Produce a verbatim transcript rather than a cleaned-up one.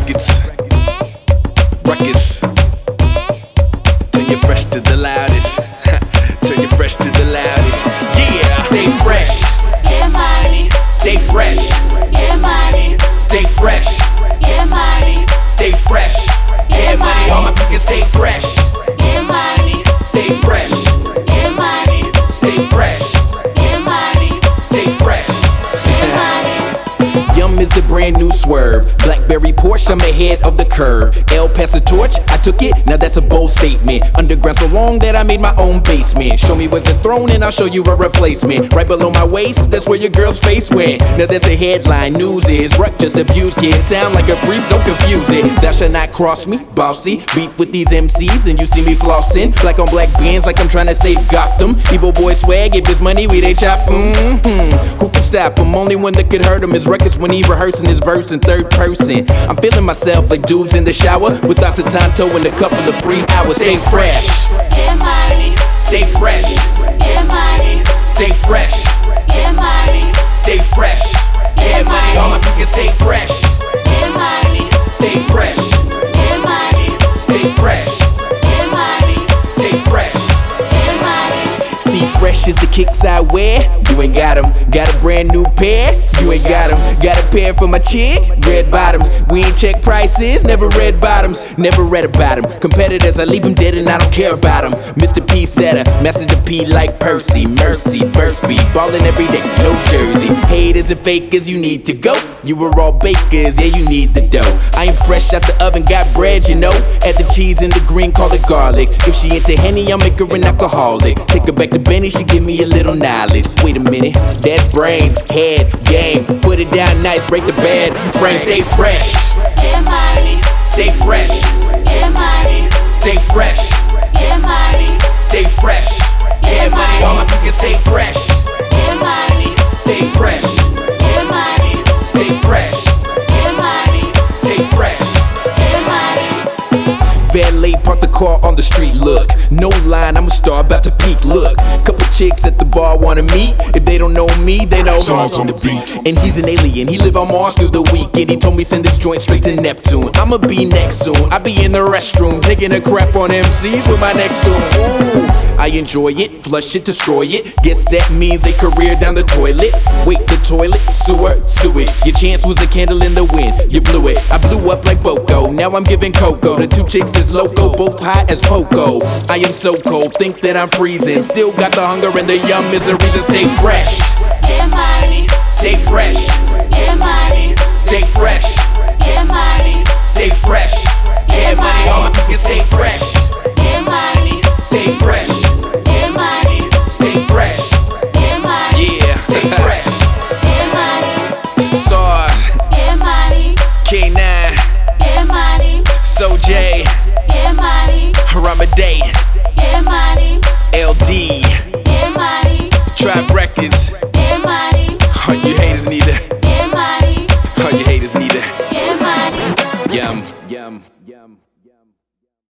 records, records. Turn you fresh to the loudest. Turn you fresh to the loudest. Yeah. Stay fresh. Get money. Stay fresh. Get money. Stay fresh. Get money. Stay fresh. Get money. All my niggas stay fresh. Get money. Stay fresh. Get money. Stay fresh. Get money. Stay fresh. Get money. Yum is the brand new swerve. Blackberry Porsche, I'm ahead of the curve. L pass the torch, I took it, now that's a bold statement. Underground so long that I made my own basement. Show me where's the throne and I'll show you a replacement. Right below my waist, that's where your girl's face went. Now there's a headline, news is Ruck just abused kids. Sound like a priest, don't confuse it. Thou shalt not cross me, bossy. Beat with these M Cs, then you see me flossing. Black on black bands like I'm trying to save Gotham. Ebo boy swag, if it's money, we they chop. Mm-hmm. Who can stop him? Only one that could hurt him is Ruckus when he rehearsing his verse in third person. I'm feeling myself like dudes in the shower with lots of Tonto and a couple of free hours. Stay fresh. Get money. Stay fresh. Get money. Stay fresh. Get money. Stay fresh. Get money. All my niggas stay fresh. Get money. Stay fresh. Get money. Stay fresh. Get money. Stay fresh. Get money. See, fresh is the kicks I wear. You ain't got 'em. Got a brand new pair. You ain't got 'em. Got a pair for my chick. Red bottoms. We ain't check prices. Never red bottoms. Never read about 'em. Competitors, I leave 'em dead and I don't care about 'em. Mister P setter. Master the P like Percy. Mercy. Burst beat. Ballin' every day. No jersey. Haters and fakers, you need to go. You were all bakers. Yeah, you need the dough. I am fresh out the oven. Got bread, you know. Add the cheese and the green. Call it garlic. If she into Henny, I'll make her an alcoholic. Take her back to Benny. She give me a little knowledge. Wait a minute. That's brains, head, game. Put it down nice, break the bad frame. Stay fresh. Get money. Stay fresh. Get money. Stay fresh. Get money. Stay fresh. Get money. All my niggas stay fresh. Get money. Stay fresh. Get money. Stay fresh. Get money. Stay fresh. Get money. Valet parked the car on the street, look. No line, I'm a star, about to peak, look. Couple chicks at the bar wanna meet. If they don't know me, they know Songs on the beat. And he's an alien, he live on Mars through the weekend. He told me send this joint straight to Neptune. I'ma be next soon, I be in the restroom taking a crap on M Cs with my next to him. Ooh, I enjoy it, flush it, destroy it. Guess that means a career down the toilet. Wait, the toilet, sewer, sewage. Your chance was a candle in the wind, you blew it. I blew up like Boko, now I'm giving cocoa to two chicks that's loco, both hot as Poco. I am so cold, think that I'm freezing. Still got the hunger and the yum is the reason. Stay fresh. Get money. Stay fresh. Get money. Stay fresh. Get money. Stay fresh. Get money. All my niggas stay fresh. Get money. Stay fresh. Get money. Stay fresh. Get money. Yeah. Stay fresh. Get money. Sauce. Get money. K nine. Get money. So J. Get money. Ramaday. Get money. L D. Get money. Trap Records. Get money. All you haters need to